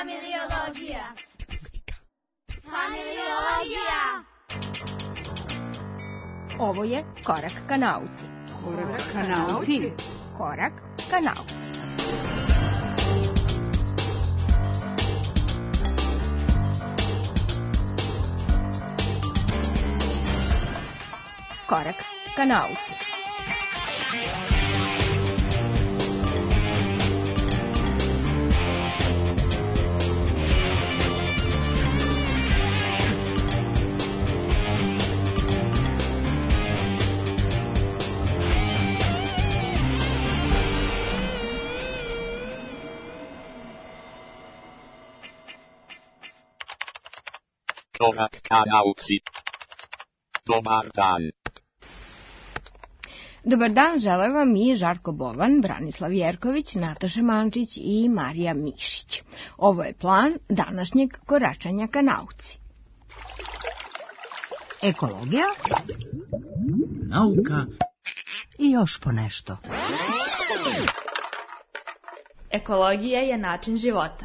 Familiologija. Familiologija. Ovo je Korak ka nauci. Korak ka nauci. Korak ka nauci. Korak ka nauci. Korak ka nauci. Dobar dan. Dobar dan, žele vam i Žarko Bovan, Branislav Jerković, Nataša Mančić i Marija Mišić. Ovo je plan današnjeg koračanja ka nauci. Ekologija, nauka i još ponešto. Ekologija je način života.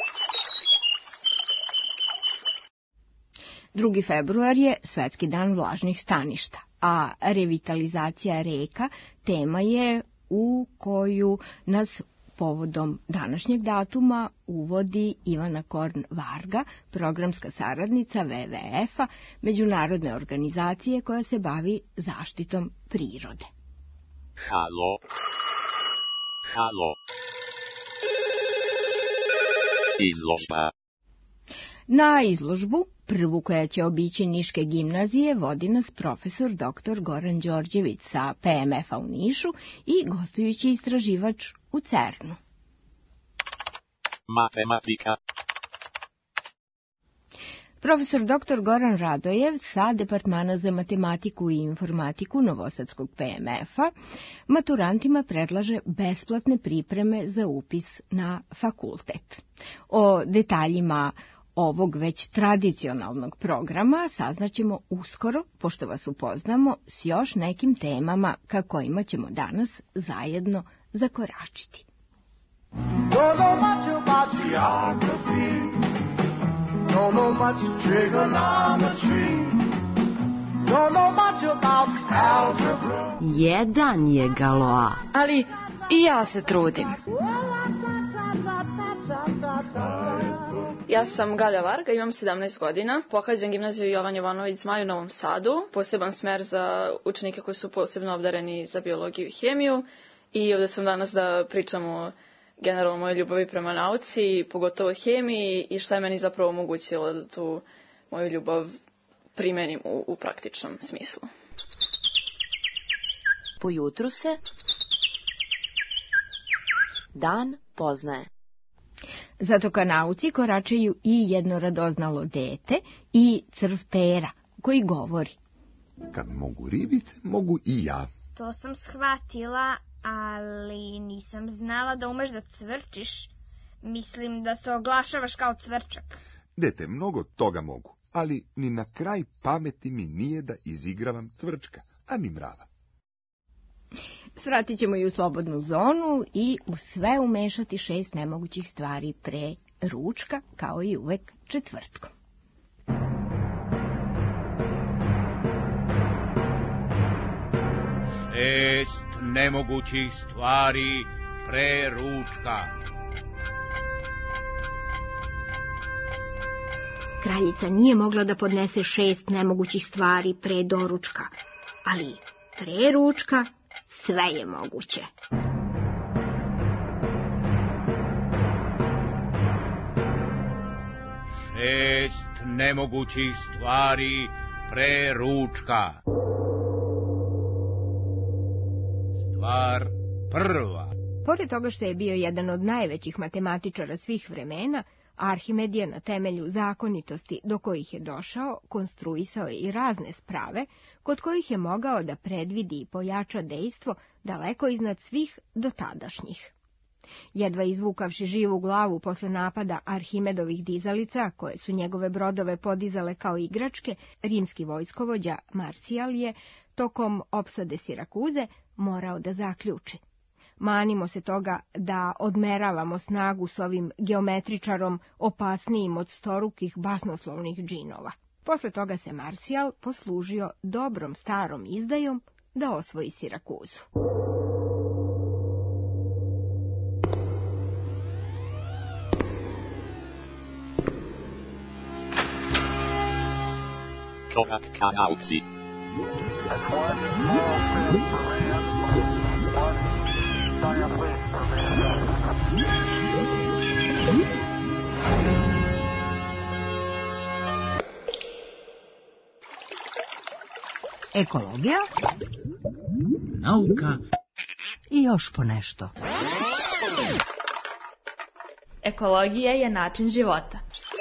2. februar je Svetski dan vlažnih staništa, a revitalizacija reka tema je u koju nas povodom današnjeg datuma uvodi Ivana Korn Varga, programska saradnica WWF-a, međunarodne organizacije koja se bavi zaštitom prirode. Halo. Halo. Izložba. Na izložbu, prvu koja će obići Niške gimnazije, vodi nas profesor dr. Goran Đorđević sa PMF-a u Nišu i gostujući istraživač u CERN-u. Matematika. Profesor dr. Goran Radojev sa Departmana za matematiku i informatiku Novosadskog PMF-a maturantima predlaže besplatne pripreme za upis na fakultet. O detaljima ovog već tradicionalnog programa saznaćemo uskoro, pošto vas upoznamo s još nekim temama ka kojima ćemo danas zajedno zakoračiti. Don't know much about geography. Don't know much trigonometry. Don't know much about algebra. Jedan je Galoa. Ali i ja se trudim. Ja sam Galja Varga, imam 17 godina. Pohađam gimnaziju Jovan Jovanović Zmaj u Novom Sadu. Poseban smer za učenike koji su posebno obdareni za biologiju i hemiju. I ovdje sam danas da pričamo generalno moje ljubavi prema nauci, pogotovo hemiji i šta je meni zapravo omogućilo da tu moju ljubav primenim u praktičnom smislu. Po jutru se dan poznaje. Zato ka nauci koračaju i jednoradoznalo dete i crv pera, koji govori. Kad mogu ribice, mogu i ja. To sam shvatila, ali nisam znala da umeš da cvrčiš. Mislim da se oglašavaš kao cvrčak. Dete, mnogo toga mogu, ali ni na kraj pameti mi nije da izigravam cvrčka, a ni mrava. Svratit ćemo i u slobodnu zonu i u sve umešati 6 nemogućih stvari pre ručka, kao i uvek četvrtkom. Šest nemogućih stvari pre ručka. Kraljica nije mogla da podnese 6 nemogućih stvari pre doručka, ali pre ručka sve je moguće. Šest nemogućih stvari pre ručka. Stvar prva. Pored toga što je bio jedan od najvećih matematičara svih vremena, Arhimed je na temelju zakonitosti do kojih je došao konstruisao i razne sprave kod kojih je mogao da predvidi i pojača dejstvo daleko iznad svih dotadašnjih. Jedva izvukavši živu glavu posle napada Arhimedovih dizalica, koje su njegove brodove podizale kao igračke, rimski vojskovođa Marcijal je, tokom opsade Sirakuze, morao da zaključi. Manimo se toga da odmeravamo snagu s ovim geometričarom opasnijim od storukih basnoslovnih džinova. Posle toga se Marsijal poslužio dobrom starom izdajom da osvoji Sirakuzu. Korak ka nauci. Ekologija, Nauka i još ponešto. Ekologija je način života.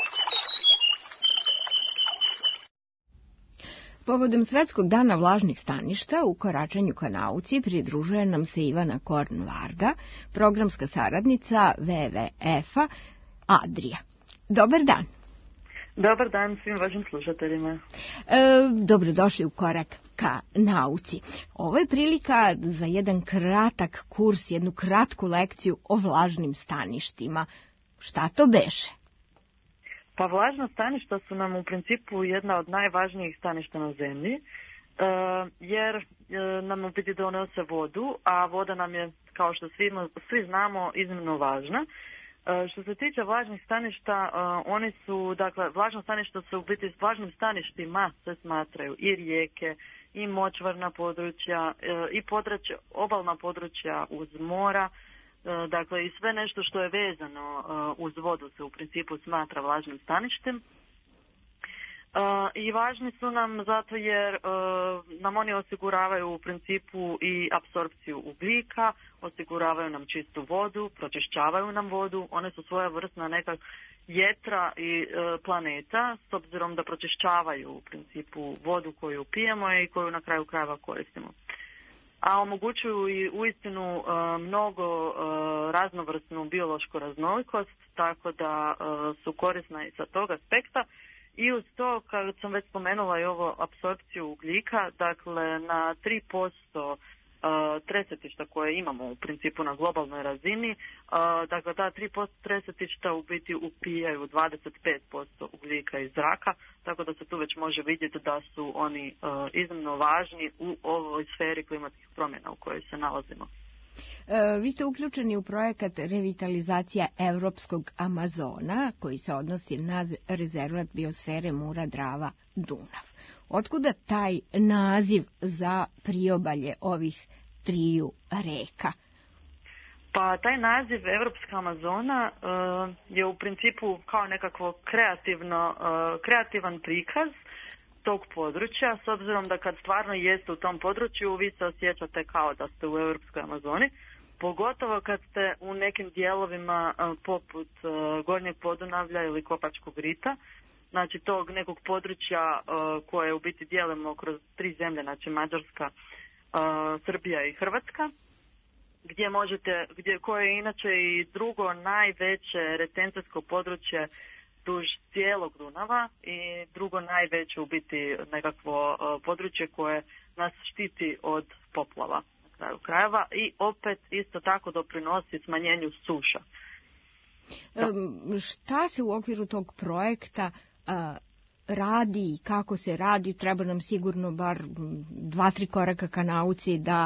Povodom Svetskog dana vlažnih staništa u koračanju ka nauci pridružuje nam se Ivana Korn-Varga, programska saradnica WWF-a Adria. Dobar dan. Dobar dan svim vašim slušateljima. Dobrodošli u Korak ka nauci. Ovo je prilika za jedan kratak kurs, jednu kratku lekciju o vlažnim staništima. Šta to beše? Pa vlažna staništa su nam u principu jedna od najvažnijih staništa na zemlji, jer nam u biti donose vodu, a voda nam je, kao što svi znamo, iznimno važna. Što se tiče vlažnih staništa, oni su, dakle, vlažna staništa su u biti s vlažnim staništima se smatraju i rijeke, i močvarna područja, i obalna područja uz mora, dakle i sve nešto što je vezano uz vodu se u principu smatra vlažnim staništem. I važni su nam zato jer nam oni osiguravaju u principu i apsorpciju ugljika, osiguravaju nam čistu vodu, pročišćavaju nam vodu, one su svojevrsna neka jetra i planeta, s obzirom da pročišćavaju u principu vodu koju pijemo i koju na kraju krajeva koristimo. A omogućuju i uistinu mnogo raznovrsnu biološku raznolikost, tako da su korisna i sa tog aspekta. I uz to, kad sam već spomenula i ovo apsorpciju ugljika, dakle na 3% tresetišta koje imamo u principu na globalnoj razini, dakle ta 3% tresetišta u biti upijaju 25% ugljika iz zraka, tako da se tu već može vidjeti da su oni iznimno važni u ovoj sferi klimatskih promjena u kojoj se nalazimo. Vi ste uključeni u projekat revitalizacija Evropskog Amazona, koji se odnosi na rezervat biosfere Mura-Drava-Dunav. Otkuda taj naziv za priobalje ovih triju reka? Pa taj naziv Evropska Amazona je u principu kao nekakvo kreativan prikaz tog područja, s obzirom da kad stvarno jeste u tom području, vi se osjećate kao da ste u Europskoj Amazoni, pogotovo kad ste u nekim dijelovima poput Gornjeg Podunavlja ili Kopačkog rita, znači tog nekog područja koje u biti dijelimo kroz 3 zemlje, znači Mađarska, Srbija i Hrvatska, koje je inače i drugo najveće retencijsko područje duž cijelog Dunava i drugo najveće u biti nekakvo područje koje nas štiti od poplava na kraju krajeva i opet isto tako doprinosi smanjenju suša. Šta se u okviru tog projekta radi i kako se radi? Treba nam sigurno bar 2-3 koraka ka nauci da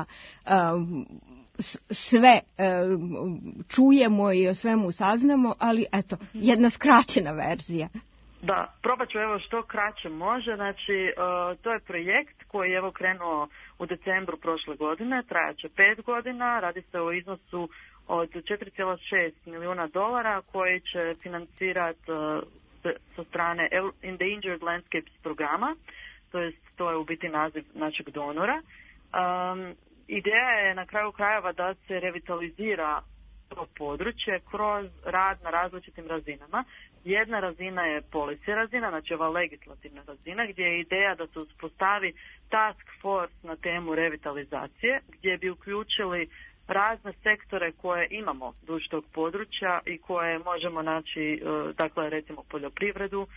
sve čujemo i o svemu saznamo, ali eto, jedna skraćena verzija. Da, probat ću evo što kraće može. Znači, to je projekt koji je evo krenuo u decembru prošle godine, trajaće 5 godina, radi se o iznosu od $4,6 milijuna koji će financirati sa strane Endangered Landscapes programa, to je u biti naziv našeg donora. Ideja je na kraju krajeva da se revitalizira to područje kroz rad na različitim razinama. Jedna razina je policy razina, znači ova legislativna razina, gdje je ideja da se uspostavi task force na temu revitalizacije, gdje bi uključili razne sektore koje imamo duž tog područja i koje možemo naći, dakle recimo poljoprivredu,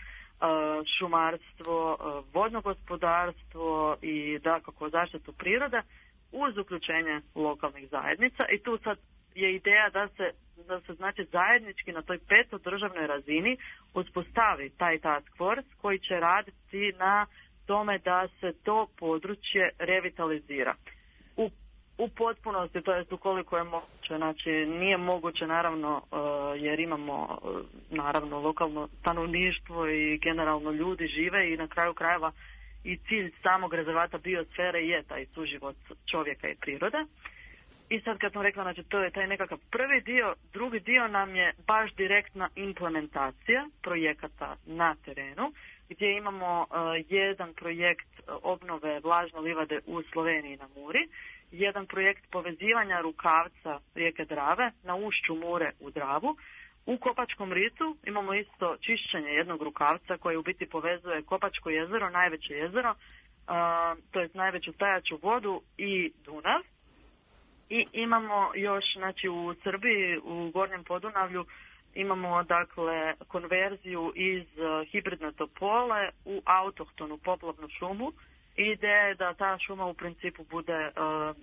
šumarstvo, vodno gospodarstvo i dakako zaštitu prirode, uz uključenje lokalnih zajednica i tu sad je ideja da se znači zajednički na toj petodržavnoj razini uspostavi taj task force koji će raditi na tome da se to područje revitalizira. U potpunosti, to jest ukoliko je moguće, znači nije moguće naravno jer imamo naravno lokalno stanovništvo i generalno ljudi žive i na kraju krajeva i cilj samog rezervata biosfere je taj suživot čovjeka i prirode. I sad kad sam rekla, znači to je taj nekakav prvi dio, drugi dio nam je baš direktna implementacija projekata na terenu, gdje imamo jedan projekt obnove vlažne livade u Sloveniji na Muri, jedan projekt povezivanja rukavca rijeke Drave na ušću Mure u Dravu. U Kopačkom ritu imamo isto čišćenje jednog rukavca koji u biti povezuje Kopačko jezero, najveće jezero, to je najveću tajaću vodu i Dunav. I imamo još, znači u Srbiji, u Gornjem Podunavlju, imamo dakle konverziju iz hibridne topole u autohtonu poplavnu šumu. Ideja je da ta šuma u principu bude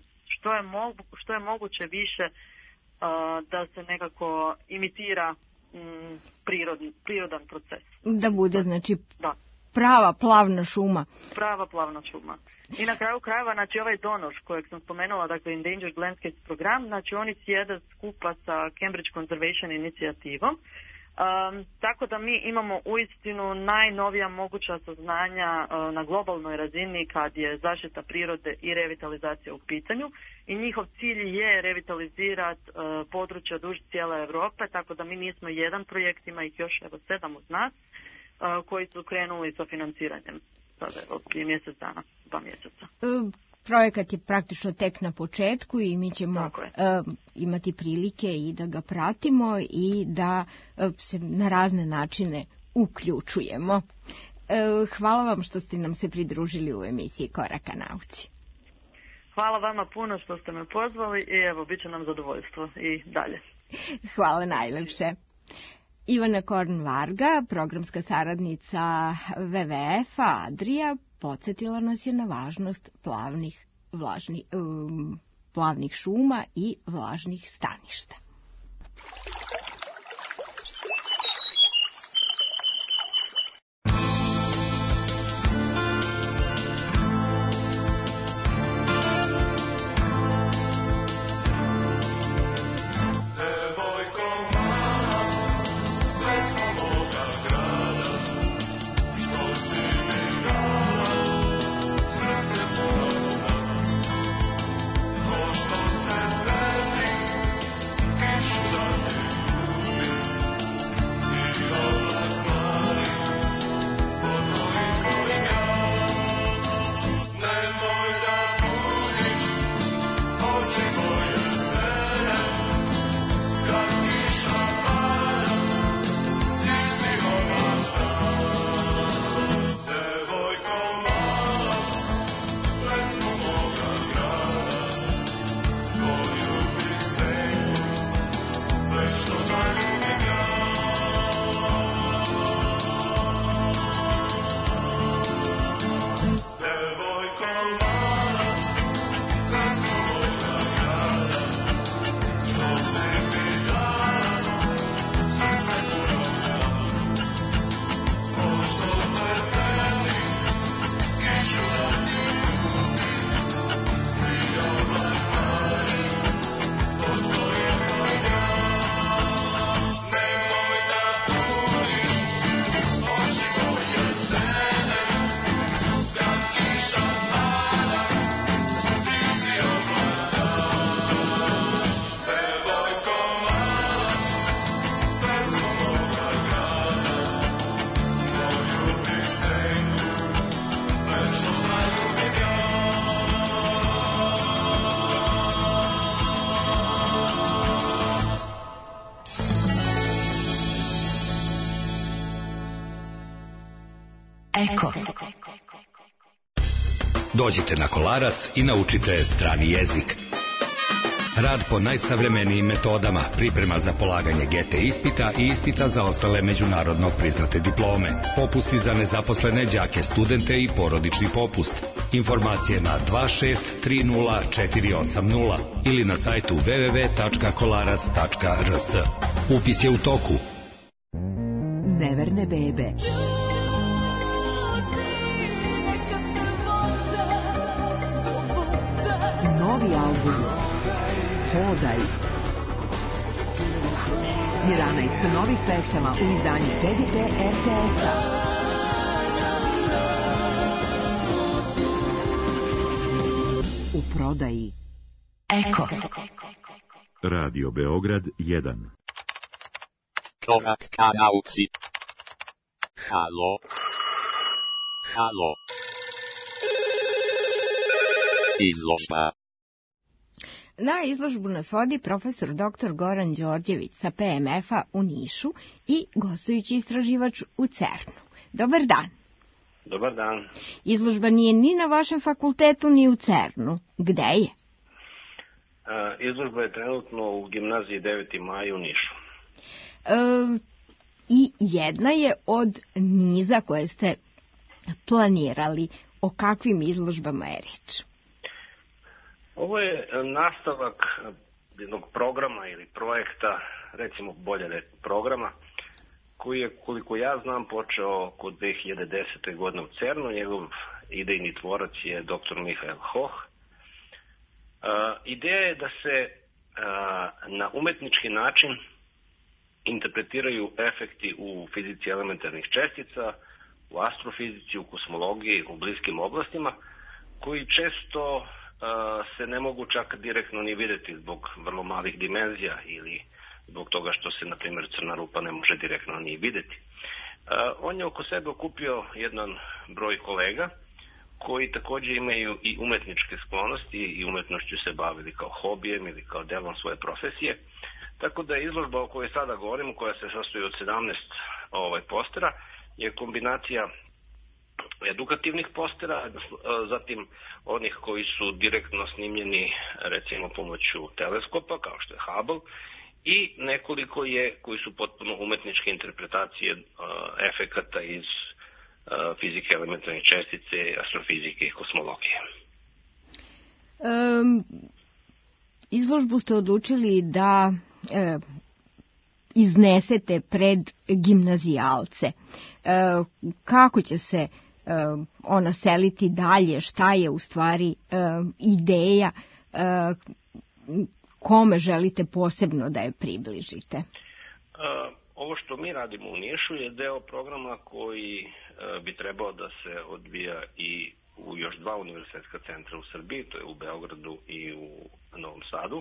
što je moguće više da se nekako imitira prirodan proces. Da bude, znači, prava plavna šuma. Prava plavna šuma. I na kraju krajeva, znači ovaj donoš kojeg sam spomenula, dakle Endangered Landscapes program, znači oni sjede skupa sa Cambridge Conservation inicijativom. Tako da mi imamo uistinu najnovija moguća saznanja na globalnoj razini kad je zaštita prirode i revitalizacija u pitanju i njihov cilj je revitalizirati područja duž cijele Europe, tako da mi nismo jedan projekt, ima ih još 7 uz nas koji su krenuli sa financiranjem sada prije mjesec dana, 2 mjeseca. Projekat je praktično tek na početku i mi ćemo imati prilike i da ga pratimo i da se na razne načine uključujemo. Hvala vam što ste nam se pridružili u emisiji Koraka nauci. Hvala vama puno što ste me pozvali i evo, bit će nam zadovoljstvo i dalje. Hvala najlepše. Ivana Korn-Varga, programska saradnica WWF-a Adria, podsjetila nas je na važnost plavnih šuma i vlažnih staništa. Eko. Dođite na Kolarac i naučite strani jezik. Rad po najsavremenijim metodama, priprema za polaganje GT ispita i ispita za ostale međunarodno priznate diplome. Popusti za nezaposlene đake, studente i porodični popust. Informacije na 2630480 ili na sajtu www.kolarac.rs. Upis je u toku. Neverne bebe. Novi album Hodaj. 11 novih pesama u izdanju PDP RTS-a. U prodaji Eko. Radio Beograd 1. Korak ka nauci. Halo. Halo. Izložba. Na izložbu nas vodi profesor dr. Goran Đorđević sa PMF-a u Nišu i gostujući istraživač u CERN-u. Dobar dan. Dobar dan. Izložba nije ni na vašem fakultetu, ni u CERN-u. Gde je? Izložba je trenutno u gimnaziji 9. maj u Nišu. I jedna je od niza koje ste planirali. O kakvim izložbama je reč? Ovo je nastavak jednog programa ili projekta, recimo bolje programa, koji je, koliko ja znam, počeo kod 2010. godine u CERN-u. Njegov idejni tvorac je dr. Mihael Hoh. Ideja je da se na umetnički način interpretiraju efekti u fizici elementarnih čestica, u astrofizici, u kosmologiji, u bliskim oblastima, koji često se ne mogu čak direktno ni videti zbog vrlo malih dimenzija ili zbog toga što se, na primjer, crna rupa ne može direktno ni videti. On je oko sebe okupio jedan broj kolega koji također imaju i umetničke sklonosti i umetnošću se bavili kao hobijem ili kao delom svoje profesije. Tako da je izložba o kojoj sada govorim, koja se sastoji od 17 postera, je kombinacija edukativnih postera, zatim onih koji su direktno snimljeni recimo pomoću teleskopa, kao što je Hubble, i nekoliko koji su potpuno umetničke interpretacije efekata iz fizike elementarne čestice, astrofizike i kosmologije. Izložbu ste odlučili da iznesete pred gimnazijalce. Kako će se ona seliti dalje, šta je u stvari ideja, kome želite posebno da je približite? Ovo što mi radimo u Nišu je deo programa koji bi trebao da se odvija i u još 2 univerzitetska centra u Srbiji, to je u Beogradu i u Novom Sadu.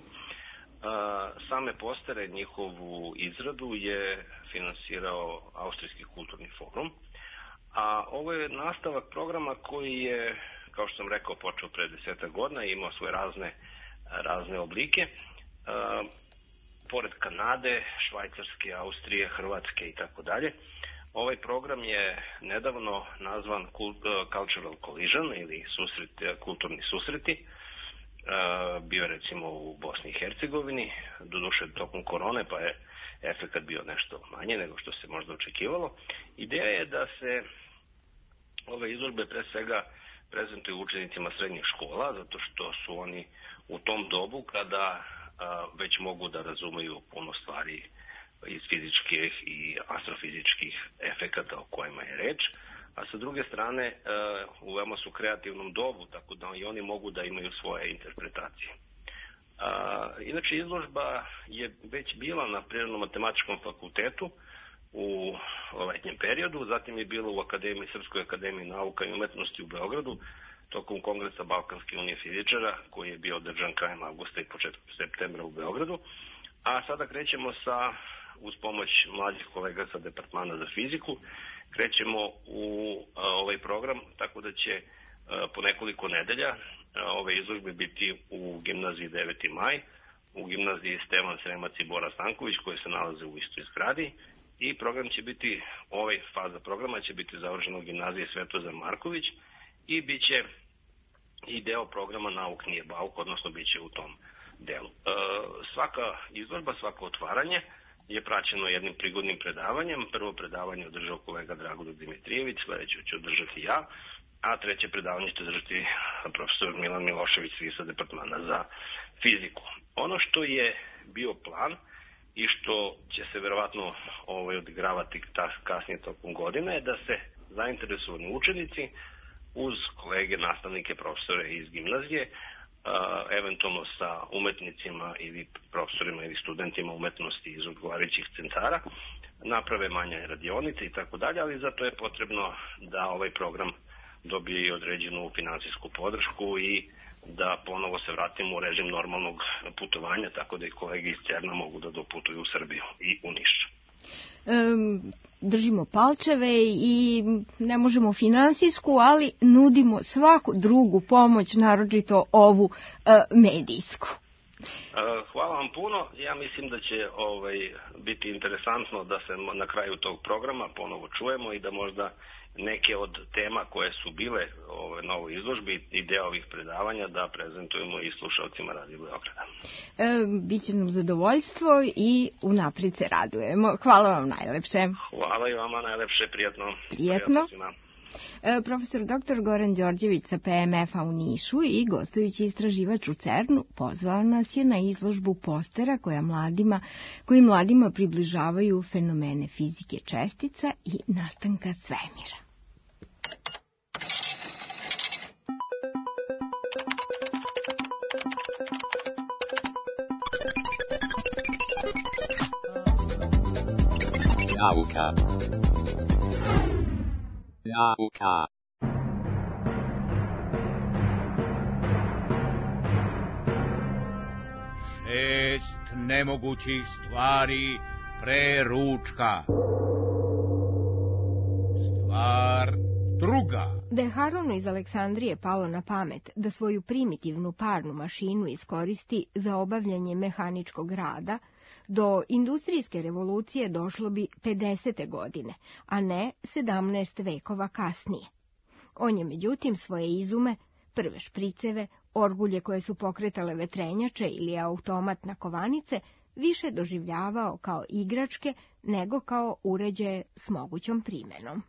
Same postere, njihovu izradu je finansirao Austrijski kulturni forum, a ovo je nastavak programa koji je, kao što sam rekao, počeo pre 10 godina i imao svoje razne oblike. Pored Kanade, Švajcarske, Austrije, Hrvatske i tako dalje. Ovaj program je nedavno nazvan Cultural Collision ili kulturni susreti. Bio je recimo u Bosni i Hercegovini, doduše tokom korone, pa je efekat bio nešto manje nego što se možda očekivalo. Ideja je da se ove izložbe pre svega prezentuju učenicima srednjih škola, zato što su oni u tom dobu kada već mogu da razumeju puno stvari iz fizičkih i astrofizičkih efekata o kojima je reč, a sa druge strane u veoma su kreativnom dobu, tako da i oni mogu da imaju svoje interpretacije. Inače, izložba je već bila na Prirodno-matematičkom fakultetu u letnjem periodu, zatim je bila u Srpskoj akademiji nauka i umetnosti u Beogradu, tokom kongresa Balkanske unije fizičara, koji je bio održan krajem avgusta i početkom septembra u Beogradu. A sada krećemo uz pomoć mlađih kolega sa Departmana za fiziku, krećemo u ovaj program, tako da će po nekoliko nedelja ove izložbe biti u gimnaziji 9. maj, u gimnaziji Stevan Sremac i Bora Stanković, koji se nalaze u istoj zgradi, i program će biti, faza programa će biti završena u gimnaziji Svetozar Marković i bit će i deo programa Nauk nije bauk, odnosno bit će u tom delu. Svaka izložba, svako otvaranje je praćeno jednim prigodnim predavanjem. Prvo predavanje održao kolega Dragoljub Dimitrijević, sledeće ću održati ja, a treće predavanje će održati profesor Milan Milošević sa departmana za fiziku. Ono što je bio plan i što će se verovatno odigravati kasnije tokom godine je da se zainteresovani učenici uz kolege, nastavnike, profesore iz gimnazije, eventualno sa umetnicima ili profesorima ili studentima umetnosti iz odgovarajućih centara, naprave manje radionice i tako dalje, ali zato je potrebno da ovaj program dobije i određenu finansijsku podršku i da ponovo se vratimo u režim normalnog putovanja, tako da i kolege iz CERN-a mogu da doputuju u Srbiju i u Niš. Držimo palčeve i ne možemo finansijsku, ali nudimo svaku drugu pomoć, naročito ovu medijsku. Hvala vam puno. Ja mislim da će biti interesantno da se na kraju tog programa ponovo čujemo i da možda neke od tema koje su bile na ovoj izložbi i deo ovih predavanja da prezentujemo i slušalcima Radio Beograda. Biće nam zadovoljstvo i unaprijed se radujemo. Hvala vam najlepše. Hvala i vama najlepše, prijatno. Prijatno. Profesor dr. Goran Đorđević sa PMF-a u Nišu i gostujući istraživač u CERN-u pozvao nas je na izložbu postera koji mladima približavaju fenomene fizike čestica i nastanka svemira. Nauka. Šest nemogućih stvari pre ručka. Stvar druga. Da je Harunu iz Aleksandrije palo na pamet da svoju primitivnu parnu mašinu iskoristi za obavljanje mehaničkog rada, do industrijske revolucije došlo bi 50. godine, a ne 17 vekova kasnije. On je međutim svoje izume, prve špriceve, orgulje koje su pokretale vetrenjače ili automat na kovanice, više doživljavao kao igračke nego kao uređaje s mogućom primenom.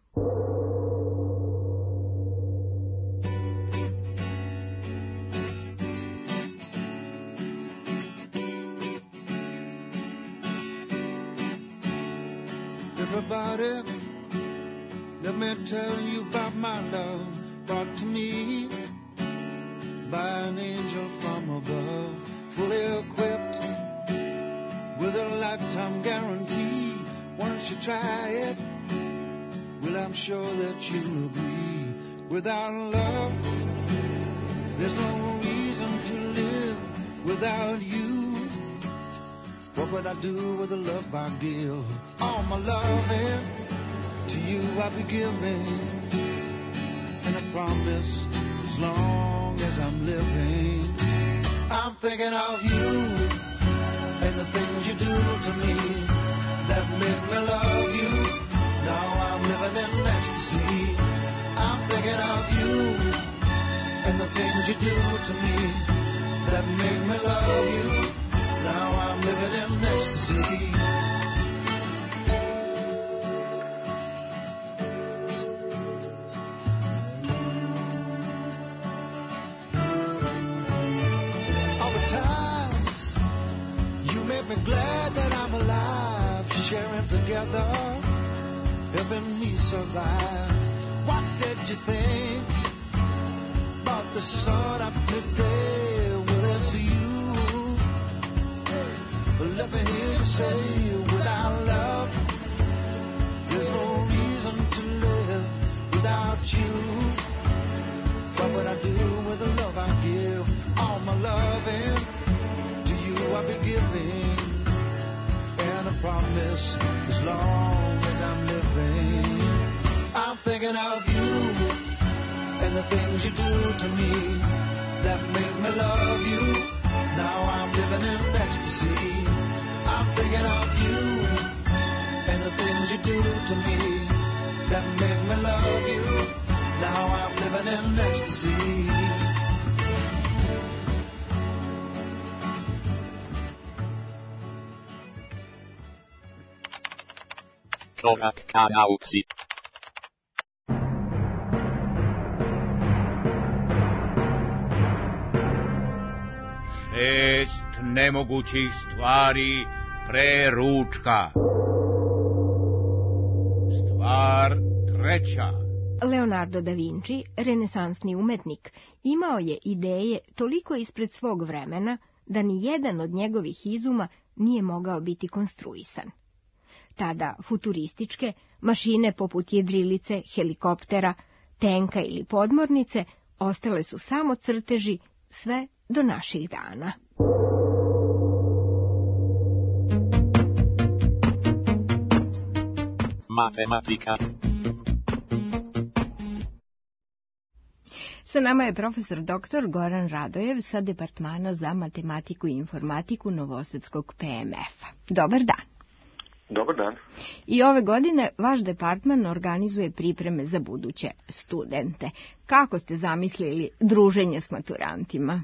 Everybody, let me tell you about my love, brought to me by an angel from above, fully equipped with a lifetime guarantee. Once you try it, well, I'm sure that you'll agree. Without love, there's no reason to live without you. What would I do with the love I give? All my loving to you I'll be giving, and I promise as long as I'm living, I'm thinking of you and the things you do to me that make me love you. Now I'm living in ecstasy. I'm thinking of you and the things you do to me that make me love you. Now I'm living in ecstasy. All the times you make me glad that I'm alive, sharing together, helping me survive. What did you think about the sun of today? Well, it's you. Let me hear you say, without love, there's no reason to live without you. What would I do with the love I give? All my loving to you I'll be giving, and I promise as long as I'm living, I'm thinking of you and the things you do to me that make me love you. Now I'm living in ecstasy. I'm thinking of you and the things you do to me that make me love you. Now I'm living in ecstasy. Korak ka nauci. Šest nemogućih stvari pre ručka. Stvar treća. Leonardo da Vinci, renesansni umetnik, imao je ideje toliko ispred svog vremena da ni jedan od njegovih izuma nije mogao biti konstruisan. Tada futurističke mašine poput jedrilice, helikoptera, tenka ili podmornice ostale su samo crteži sve do naših dana. Matematika. Sa nama je profesor dr. Goran Radojev sa Departmana za matematiku i informatiku Novosadskog PMF-a. Dobar dan. Dobar dan. I ove godine vaš departman organizuje pripreme za buduće studente. Kako ste zamislili druženje s maturantima?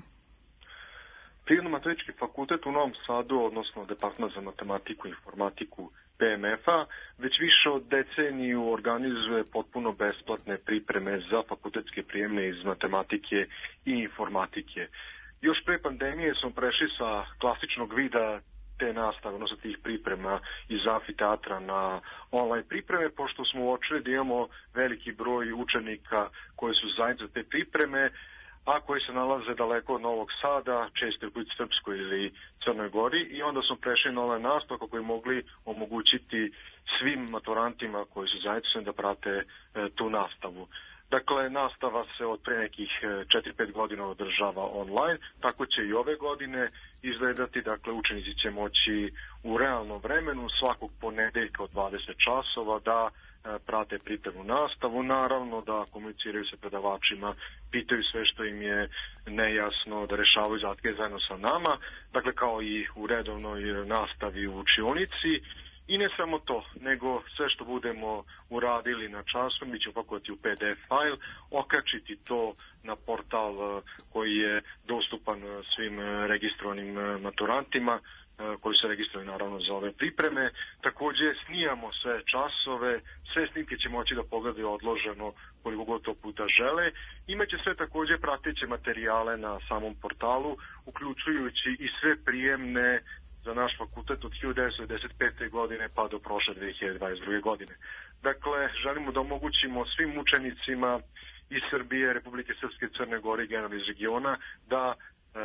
Prirodno-matematički fakultet u Novom Sadu, odnosno Departman za matematiku i informatiku PMF-a, već više od deceniju organizuje potpuno besplatne pripreme za fakultetske prijeme iz matematike i informatike. Još pre pandemije smo prešli sa klasičnog vida te nastave, odnosno tih priprema iz amfiteatra na online pripreme, pošto smo uočili da imamo veliki broj učenika koji su zajedno za te pripreme, a koji se nalaze daleko od Novog Sada, često u Srpskoj ili Crnoj Gori, i onda smo prešli na online nastavu kako bi mogli omogućiti svim maturantima koji su zajedno da prate tu nastavu. Dakle, nastava se od pre nekih 4-5 godina održava online, tako će i ove godine izgledati. Dakle, učenici će moći u realnom vremenu svakog ponedeljka od 20 časova da prate pripremnu nastavu, naravno da komuniciraju sa predavačima, pitaju sve što im je nejasno, da rešavaju zadatke zajedno sa nama, dakle kao i u redovnoj nastavi u učionici. I ne samo to, nego sve što budemo uradili na času, mi ćemo pakovati u PDF file, okačiti to na portal koji je dostupan svim registrovanim maturantima, koji se registruju naravno za ove pripreme. Također snijamo sve časove, sve snimke će moći da pogledaju odloženo koliko god to puta žele. Imaće sve također prateće materijale na samom portalu, uključujući i sve prijemne za naš fakultet od 1995. godine pa do prošle 2022. godine. Dakle, želimo da omogućimo svim učenicima iz Srbije, Republike Srpske, Crne Gore i generalno iz regiona da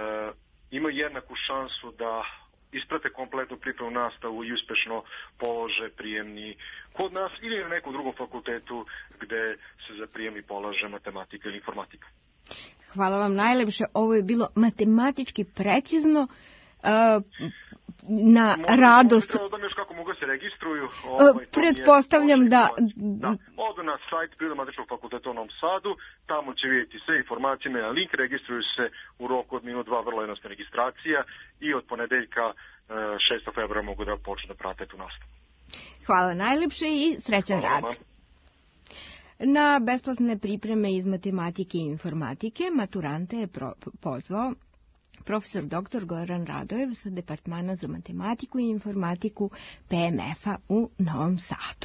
imaju jednaku šansu da isprate kompletnu pripremnu nastavu i uspešno polože prijemni kod nas ili na nekom drugom fakultetu gde se za prijemni polaže matematika ili informatika. Hvala vam najlepše. Ovo je bilo matematički precizno, na radost. Da još kako mogu se registruju. Pretpostavljam da... Odu na sajt Prirodno-matematičkog fakulteta u Novom Sadu, tamo će vidjeti sve informacije na link, registruju se u roku od minut 2, vrlo jednostavna registracija i od ponedeljka 6. februara mogu da počnu da prate tu nastavu. Hvala najlepše i srećan rad. Na besplatne pripreme iz matematike i informatike maturante je pozvao profesor dr. Goran Radojev sa Departmana za matematiku i informatiku PMF-a u Novom Sadu.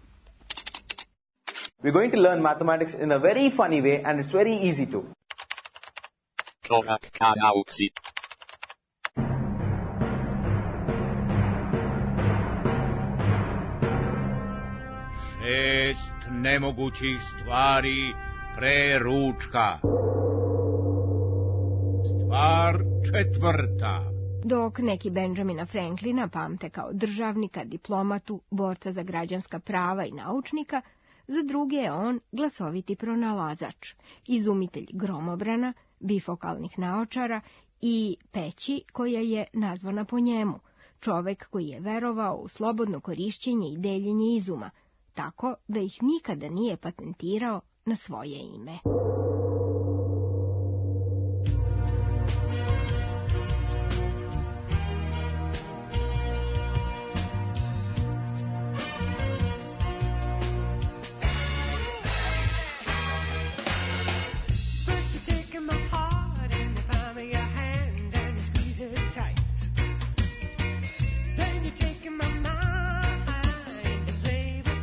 We're going to learn mathematics in a very funny way and it's very easy to. Korak ka nauci. Šest nemogućih stvari pre ručka. Stvar četvrta. Dok neki Benjamina Franklina pamte kao državnika, diplomatu, borca za građanska prava i naučnika, za druge je on glasoviti pronalazač, izumitelj gromobrana, bifokalnih naočara i peći koja je nazvana po njemu, čovek koji je verovao u slobodno korišćenje i deljenje izuma, tako da ih nikada nije patentirao na svoje ime. Then you take my mind and play with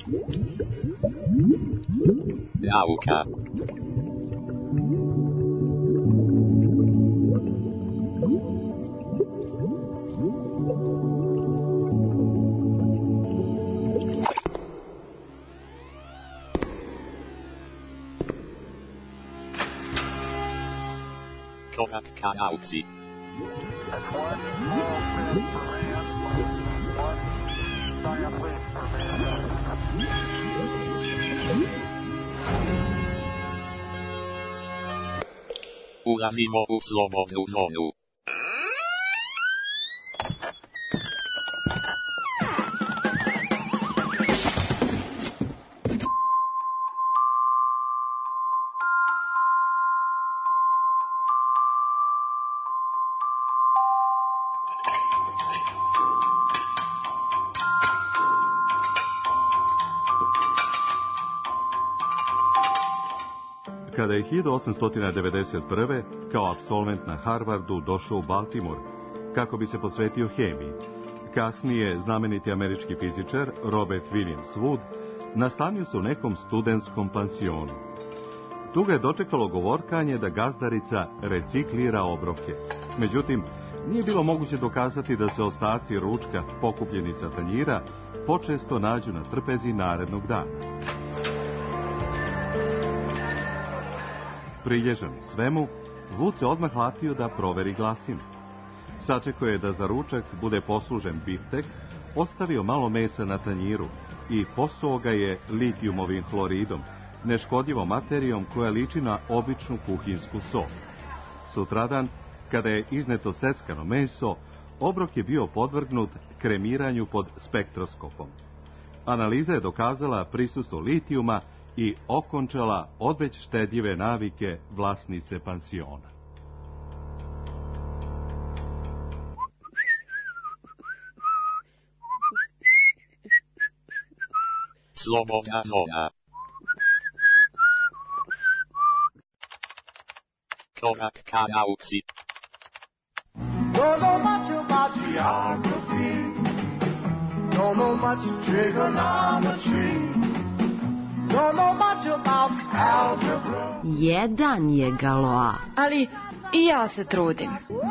Nauka. Korak ka nauci. Ulazimo u slobodnu zonu. Kada je 1891. kao apsolvent na Harvardu došao u Baltimore kako bi se posvetio hemiji, kasnije znameniti američki fizičar Robert Williams Wood nastanio se u nekom studentskom pansionu. Tu ga je dočekalo govorkanje da gazdarica reciklira obroke. Međutim, nije bilo moguće dokazati da se ostaci ručka pokupljeni sa tanjira počesto nađu na trpezi narednog dana. Prilježan svemu, Wood se odmah hvatio da proveri glasinu. Sačekao je da za ručak bude poslužen biftek, ostavio malo mesa na tanjiru i posuo ga je litijumovim hloridom, neškodljivom materijom koja liči na običnu kuhinsku sol. Sutradan, kada je izneto seckano meso, obrok je bio podvrgnut kremiranju pod spektroskopom. Analiza je dokazala prisustvo litijuma i okončala odveć štedljive navike vlasnice pansiona. Slobodna zona. Korak ka nauci. Don't know much about geography. Don't know much trigonometry. Don't know much about algebra. Jedan je Galois. Ali i ja se trudim.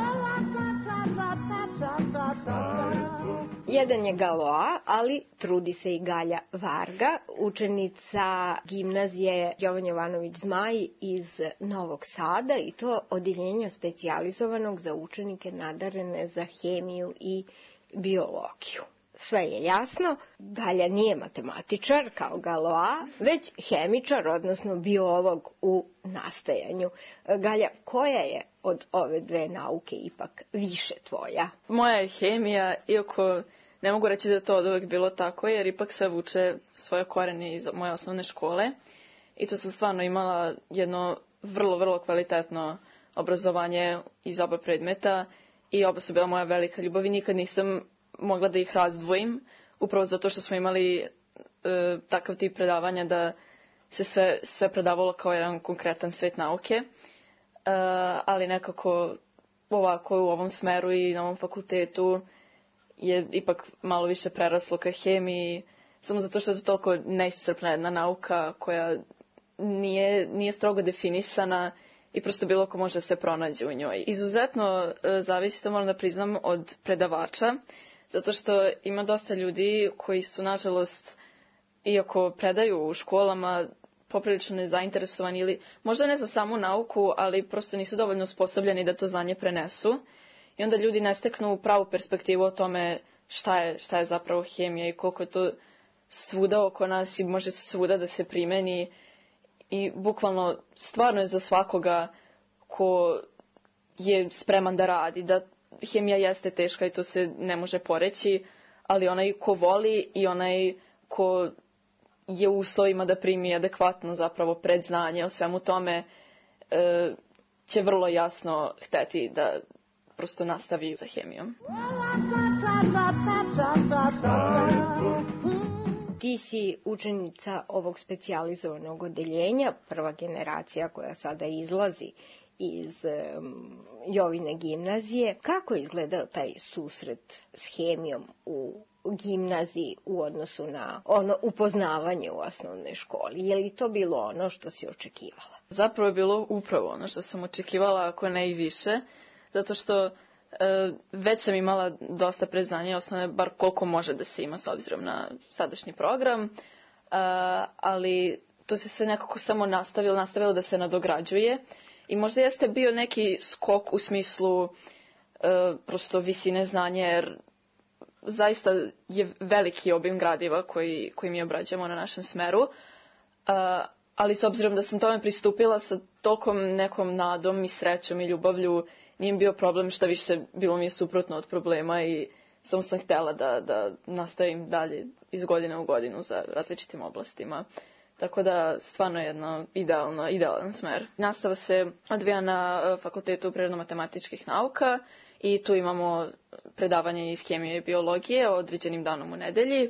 Jedan je Galois, ali trudi se i Galja Varga, učenica gimnazije Jovan Jovanović Zmaj iz Novog Sada, i to odeljenja specijalizovanog za učenike nadarene za hemiju i biologiju. Sve je jasno, Galja nije matematičar kao Galois, već hemičar, odnosno biolog u nastajanju. Galja, koja je od ove dve nauke ipak više tvoja? Moja je hemija, iako ne mogu reći da je to od uvek bilo tako, jer ipak sve vuče svoje korene iz moje osnovne škole. I tu sam stvarno imala jedno vrlo kvalitetno obrazovanje iz oba predmeta i oba su bila moja velika ljubav i nikad nisam mogla da ih razdvojim, upravo zato što smo imali takav tip predavanja da se sve predavalo kao jedan konkretan svet nauke, ali nekako ovako u ovom smeru i na ovom fakultetu je ipak malo više preraslo ka hemiji, samo zato što je to toliko neiscrpna jedna nauka koja nije strogo definisana i prosto bilo ko može se pronađe u njoj. Izuzetno zavisi, to moram da priznam, od predavača, zato što ima dosta ljudi koji su, nažalost, iako predaju u školama, poprilično nezainteresovani ili možda ne za samu nauku, ali prosto nisu dovoljno osposobljeni da to znanje prenesu. I onda ljudi ne steknu pravu perspektivu o tome šta je zapravo hemija i koliko je to svuda oko nas i može svuda da se primeni. I bukvalno stvarno je za svakoga ko je spreman da radi, da hemija jeste teška i to se ne može poreći, ali onaj ko voli i onaj ko je u uslovima da primi adekvatno zapravo predznanje o svemu tome će vrlo jasno hteti da prosto nastavi za hemijom. Ti si učenica ovog specijalizovanog odeljenja, prva generacija koja sada izlazi iz Jovine gimnazije. Kako je izgledao taj susret s hemijom u gimnaziji u odnosu na ono upoznavanje u osnovnoj školi? Je li to bilo ono što si očekivala? Zapravo je bilo upravo ono što sam očekivala, ako ne i više, zato što već sam imala dosta predznanja osnovne, bar koliko može da se ima s obzirom na sadašnji program, ali to se sve nekako samo nastavilo da se nadograđuje i možda jeste bio neki skok u smislu prosto visine znanja, jer zaista je veliki obim gradiva koji mi obrađujemo na našem smeru, ali s obzirom da sam tome pristupila sa tolkom nekom nadom i srećom i ljubavlju, nije mi bio problem, šta više bilo mi je suprotno od problema i samo sam htjela da nastavim dalje iz godine u godinu za različitim oblastima. Tako da stvarno je jedno idealan smer. Nastava se odvija na Fakultetu prirodno-matematičkih nauka i tu imamo predavanje iz hemije i biologije određenim danom u nedelji.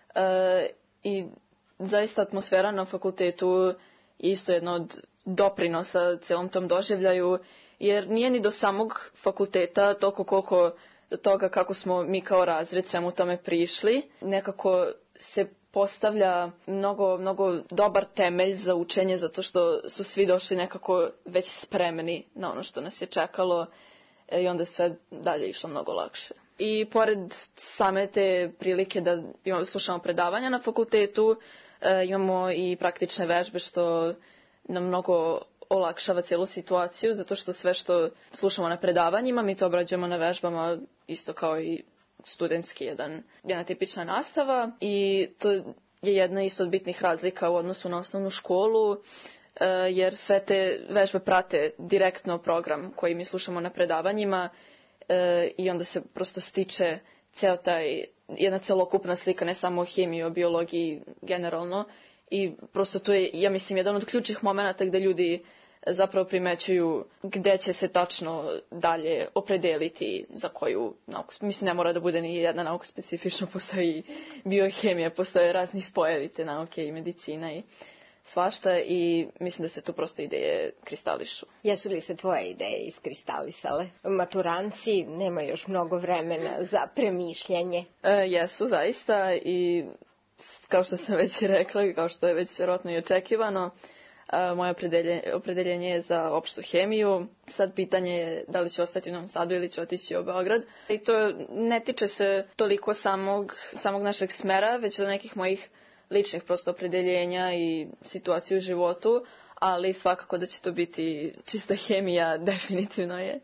I zaista atmosfera na fakultetu je isto jedno od doprinosa celom tom doživljaju, jer nije ni do samog fakulteta toliko koliko do toga kako smo mi kao razred svemu tome prišli. Nekako se postavlja mnogo dobar temelj za učenje, zato što su svi došli nekako već spremni na ono što nas je čekalo i onda sve dalje išlo mnogo lakše. I pored same te prilike da slušamo predavanja na fakultetu, imamo i praktične vežbe što nam mnogo olakšava cijelu situaciju, zato što sve što slušamo na predavanjima mi to obrađujemo na vežbama isto kao i studentski jedna tipična nastava i to je jedna isto od bitnih razlika u odnosu na osnovnu školu, jer sve te vežbe prate direktno program koji mi slušamo na predavanjima i onda se prosto stiče jedna celokupna slika, ne samo o hemiji, o biologiji generalno, i prosto to je, ja mislim, jedan od ključnih momenata gde ljudi zapravo primećuju gde će se tačno dalje opredeliti za koju nauku. Mislim, ne mora da bude ni jedna nauka specifično, postoji biohemija, postoje razni spojevi te nauke i medicina i svašta i mislim da se tu prosto ideje kristališu. Jesu li se tvoje ideje iskristalisale? Maturanci nema još mnogo vremena za premišljanje. Jesu, zaista, i kao što sam već rekla i kao što je već vjerojatno i očekivano, moje opredeljenje je za opštu hemiju. Sad pitanje je da li će ostati u Novom Sadu ili će otići u Beograd. I to ne tiče se toliko samog našeg smera, već do nekih mojih ličnih prosto opredeljenja i situacije u životu, ali svakako da će to biti čista hemija, definitivno je.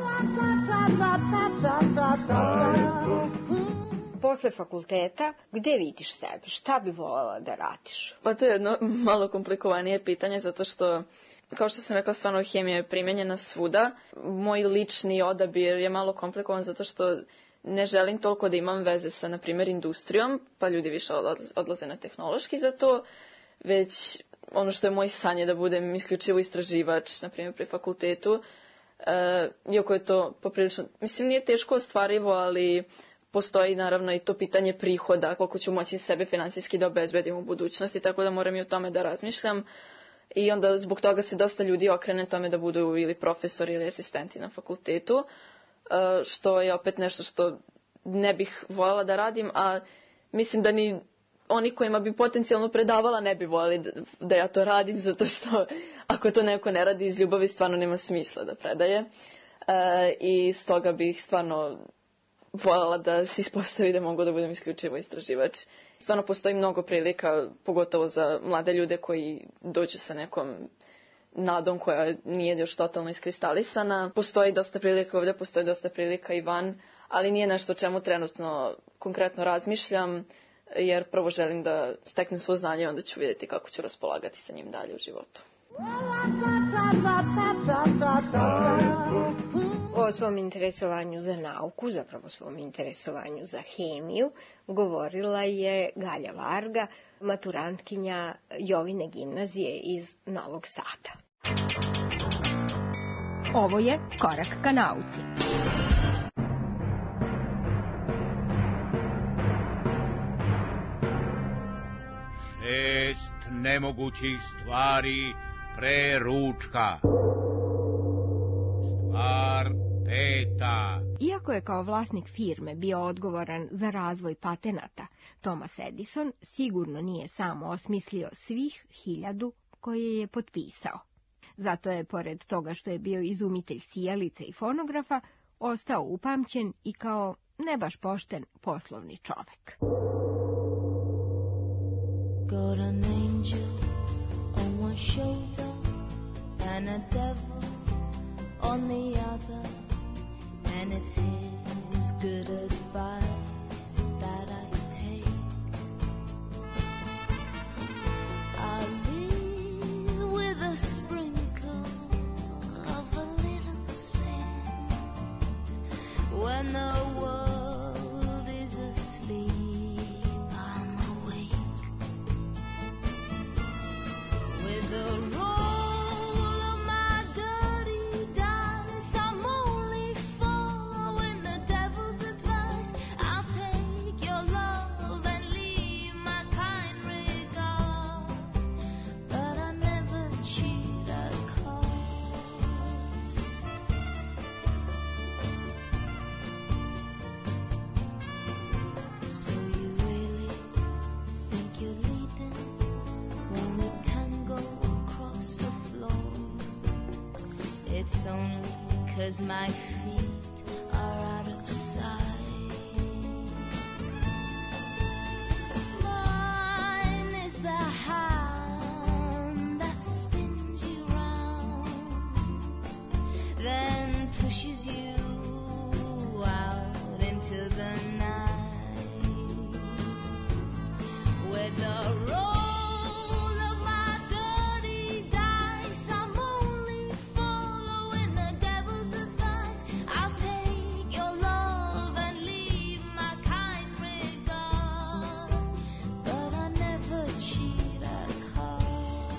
Posle fakulteta, gde vidiš sebe? Šta bi voljela da radiš? Pa to je jedno malo komplikovanije pitanje, zato što, kao što sam rekla, stvarno hemija je primenjena svuda. Moj lični odabir je malo komplikovan, zato što ne želim toliko da imam veze sa, na primjer, industrijom, pa ljudi više odlaze na tehnološki za to, već ono što je moj san je da budem isključivo istraživač, na primjer, pri fakultetu. Iako je to poprilično, mislim, nije teško ostvarivo, ali postoji naravno i to pitanje prihoda, koliko ću moći sebe finansijski da obezbedim u budućnosti, tako da moram i o tome da razmišljam. I onda zbog toga se dosta ljudi okrene tome da budu ili profesori ili asistenti na fakultetu, što je opet nešto što ne bih voljela da radim, a mislim da ni oni kojima bi potencijalno predavala ne bi voljeli da ja to radim, zato što ako to neko ne radi iz ljubavi, stvarno nema smisla da predaje. I stoga bih stvarno voljela da se ispostavi da mogu da budem isključivo istraživač. Stvarno postoji mnogo prilika, pogotovo za mlade ljude koji dođu sa nekom nadom koja nije još totalno iskristalisana. Postoji dosta prilika ovdje, postoji dosta prilika i van, ali nije nešto o čemu trenutno konkretno razmišljam, jer prvo želim da steknem svo znanje i onda ću vidjeti kako ću raspolagati sa njim dalje u životu. O svom interesovanju za nauku, zapravo svom interesovanju za hemiju, govorila je Galja Varga, maturantkinja Jovine gimnazije iz Novog Sada. Ovo je Korak ka nauci. Šest nemogućih stvari pre ručka. Stvar 5. Iako je kao vlasnik firme bio odgovoran za razvoj patenata, Thomas Edison sigurno nije sam osmislio svih 1000 koje je potpisao. Zato je, pored toga što je bio izumitelj sijalice i fonografa, ostao upamćen i kao ne baš pošten poslovni čovek. Got an angel on one shoulder and a devil on the other, and it's his good advice that I take. I live with a sprinkle of a little sin when the world is asleep. I'm awake with a roll of my dirty dice. I'm only following the devil's advice. I'll take your love and leave my kind regards, but I never cheat at cards. So you really think you're leading when we tango across the floor? It's only 'cause my feet are out of sight. Mine is the hand that spins you round, then pushes you out into the night with the roll of my dirty dice. I'm only following the devil's advice. I'll take your love and leave my kind regards, but I never cheat at cards.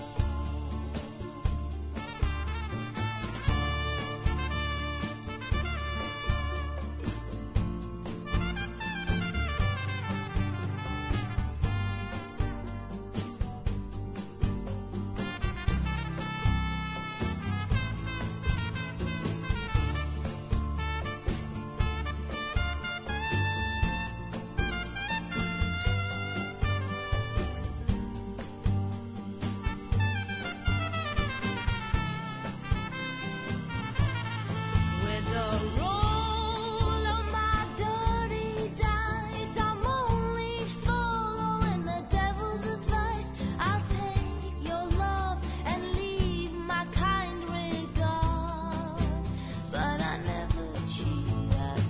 With the roll of my dirty dice, I'm only following the devil's advice. I'll take your love and leave my kind regards, but I never cheat at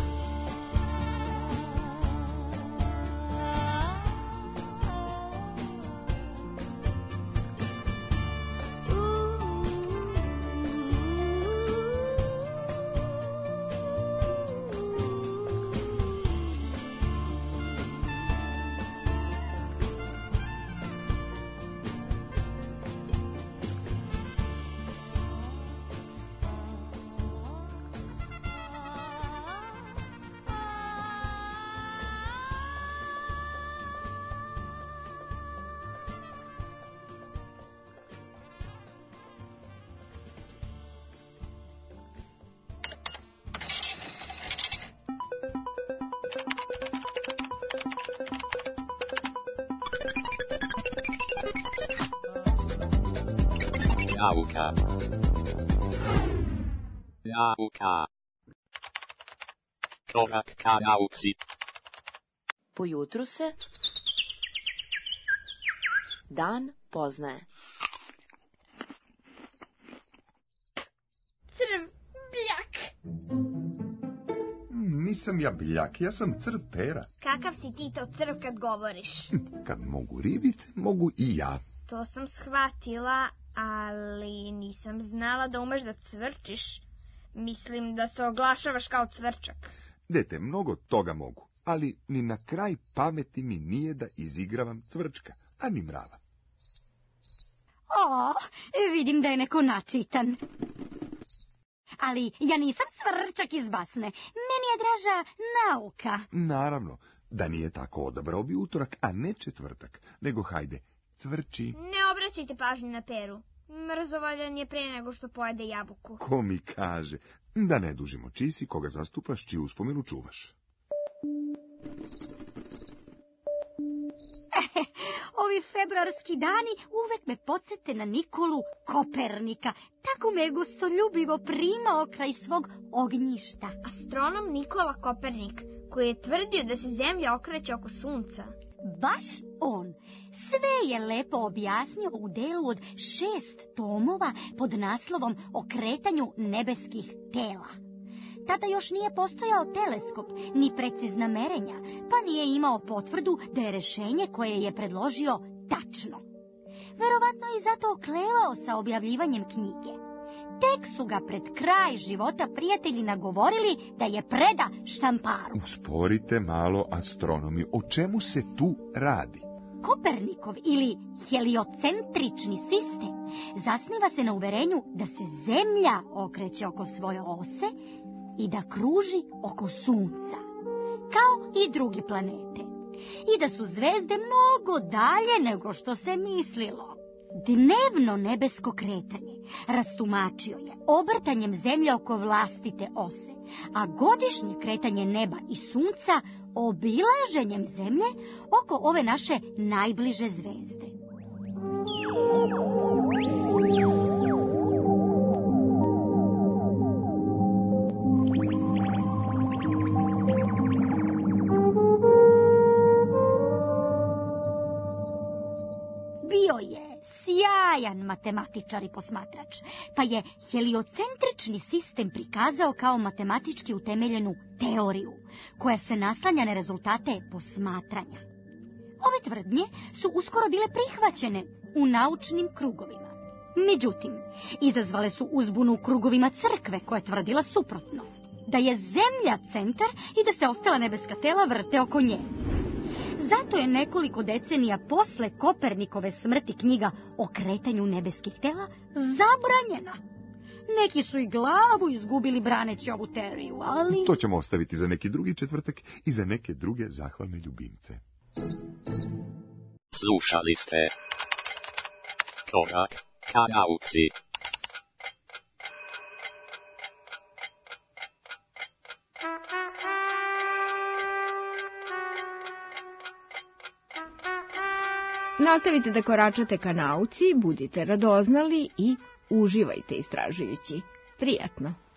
Nauka. Nauka. Korak ka nauci. Po jutru se dan poznaje. Crvljak. Nisam ja biljak, ja sam crv pera. Kakav si ti to crv kad govoriš? Kad mogu ribit, mogu i ja. To sam shvatila, ali nisam znala da umeš da cvrčiš. Mislim da se oglašavaš kao cvrčak. Dete, mnogo toga mogu, ali ni na kraj pameti mi nije da izigravam cvrčka, a ni mrava. O, vidim da je neko načitan. Ali ja nisam cvrčak iz basne. Meni je draža nauka. Naravno, da nije tako odabrao bi utorak, a ne četvrtak, nego hajde, cvrči. Ne obraćajte pažnju na Peru. Mrzovoljan je pre nego što pojede jabuku. Ko mi kaže, Da ne dužimo, čiji si, koga zastupaš, čiju uspomenu čuvaš. Ovi februarski dani uvek me podsjete na Nikolu Kopernika. Tako me je gostoljubivo primao kraj svog ognjišta. Astronom Nikola Kopernik, koji je tvrdio da se Zemlja okreće oko Sunca. Baš on. Sve je lepo objasnio u delu od 6 tomova pod naslovom O kretanju nebeskih tela. Tada još nije postojao teleskop, ni precizna merenja, pa nije imao potvrdu da je rešenje koje je predložio tačno. Verovatno je zato oklevao sa objavljivanjem knjige. Tek su ga pred kraj života prijatelji nagovorili da je preda štamparu. Usporite malo, astronomi, o čemu se tu radi? Kopernikov ili heliocentrični sistem zasniva se na uverenju da se Zemlja okreće oko svoje ose i da kruži oko Sunca, kao i drugi planete, i da su zvezde mnogo dalje nego što se mislilo. Dnevno nebesko kretanje rastumačio je obrtanjem Zemlje oko vlastite ose, a godišnje kretanje neba i Sunca obilaženjem Zemlje oko ove naše najbliže zvezde. Bio je sjajan matematičar i posmatrač, pa je heliocentrični sistem prikazao kao matematički utemeljenu teoriju, koja se naslanja na rezultate posmatranja. Ove tvrdnje su uskoro bile prihvaćene u naučnim krugovima. Međutim, izazvale su uzbunu u krugovima crkve, koja je tvrdila suprotno, da je Zemlja centar i da se ostala nebeska tela vrte oko nje. Zato je nekoliko decenija posle Kopernikove smrti knjiga o kretanju nebeskih tela zabranjena. Neki su i glavu izgubili braneći ovu teoriju, ali... To ćemo ostaviti za neki drugi četvrtak i za neke druge zahvalne ljubimce. Slušali ste Korak ka nauci. Nastavite da koračate ka nauci, budite radoznali i uživajte istražujući. Prijatno!